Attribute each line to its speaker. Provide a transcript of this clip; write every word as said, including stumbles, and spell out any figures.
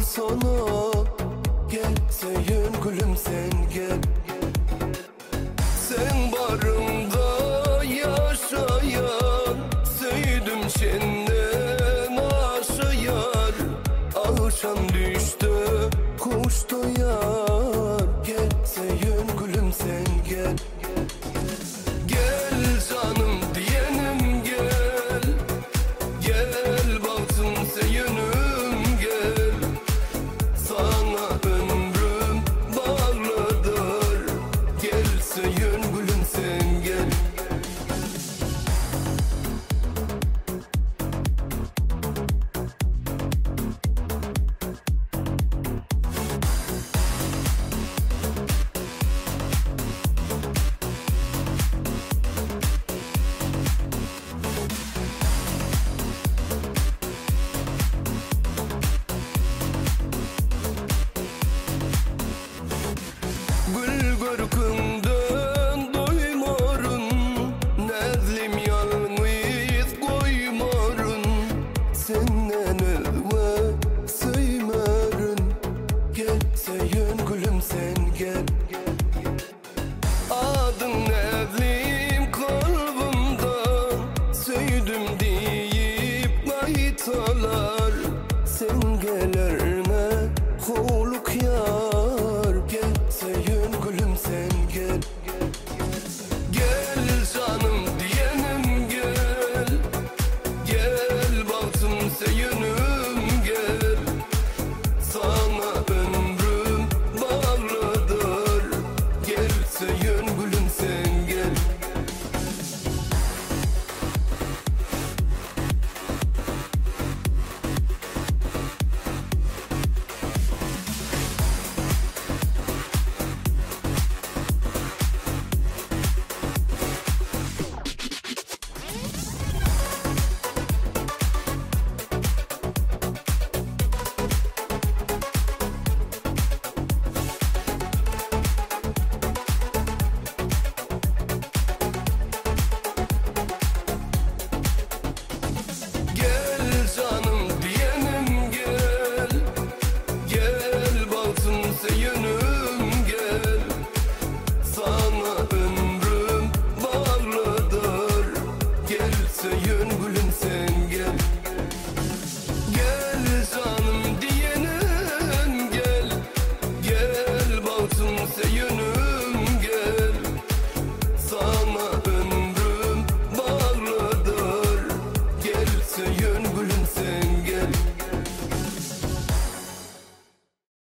Speaker 1: sana. Gel Söyün gülüm sen gel. Sen barımda yaşayan, söyüdüm senden aşıyar. Akşam düştü kuş doyar. Gel Söyün gülüm sen gel. Gel canım diyenim gel. Gel baktım Söyünüm gel. Sana ömrüm bağlıdır. Gel Söyün gülüm sen gel. Gül görkünden doymarın, nezlim yalnız koymarın. Senden elve söymerin. Gel Söyün gülüm sen gel. Adın nezlim kalbimden, söydüm deyip kayıtalar. Sen gel